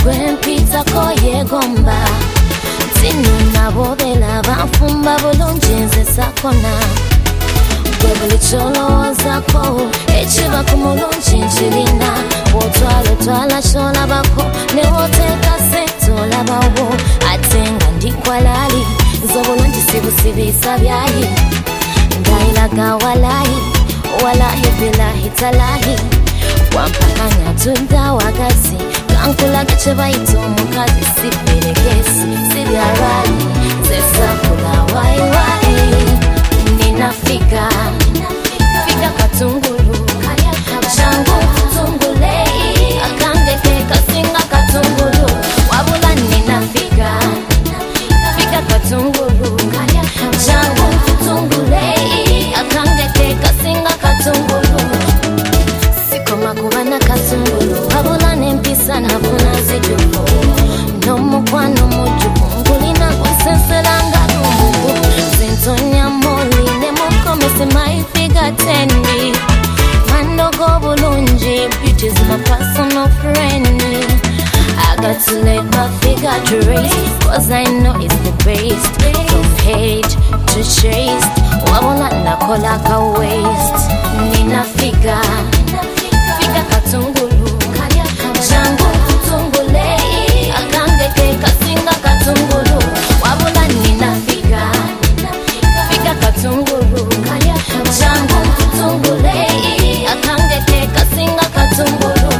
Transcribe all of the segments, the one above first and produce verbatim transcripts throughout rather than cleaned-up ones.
gwempita koye gomba Tinu nabo bela bafumba bulungi nze sakona Gwe buli kyolowozako ekiba ku mulungi nkirina Bw'otwala otwala ky'olabako ne bw'oteeka ssente olabawo ate nga ndi kwalaali nze obulungi sibusibisa byayi Ndayiraga walayi walahi bilahi talahi Wampakanya tunda wagazi Kankulaga kye bayita omukazi siperegesi sibyalwali zesakula wayiwayi Nina figa figa katungulu Jangu kutungule akangeke kasinga katungulu Wabula nina figa figa katungulu Jangu kutungule akangeke kasinga katungulu Sikoma kubana katungulu Wabula nempisa nabuna zijufu Nomukwano mujufu Ngulina kunsenselanga numugu Zintonya moli Nemukomese my figure tendi Mandogo bulungi Beauty's my personal friend I got to let my figure trace Cause I know it's the best From hate to chaste Wabula nakola ka waste Nina figure Figa katungulu Jangu kutungule akangeke kasinga katungulu Wabula nina figa Figa katungulu Jangu kutungule akangeke kasinga katungulu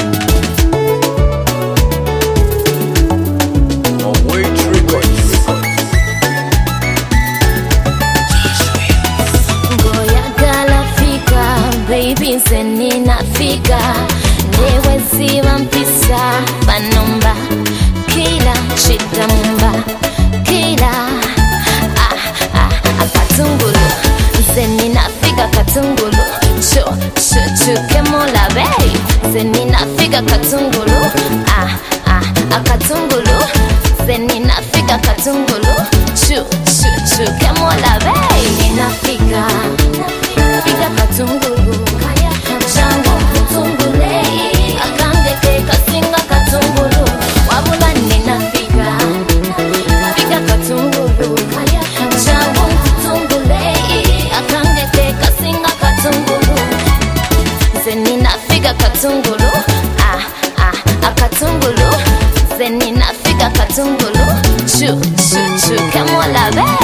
Ngoyagala figa Baby nze nina figa Newe ziba mpisa banomba Kila shida mumba Kila ah, ah, ah, katungulu Nze nina figa katungulu Cho, cho, cho, kemola bay Nze nina figa katungulu Ah, ah, ah, katungulu Nze nina figa katungulu Cho, cho, cho, kemola bay Nina figa Figa katungulu Jangu kutungule akangeke kasinga katungulu Wabula nina figa Figa katungulu Jangu kutungule akangeke kasinga katungulu Nze nina figa katungulu Ah, ah, ah, katungulu Nze nina figa katungulu Chu, chu, chu, kemola be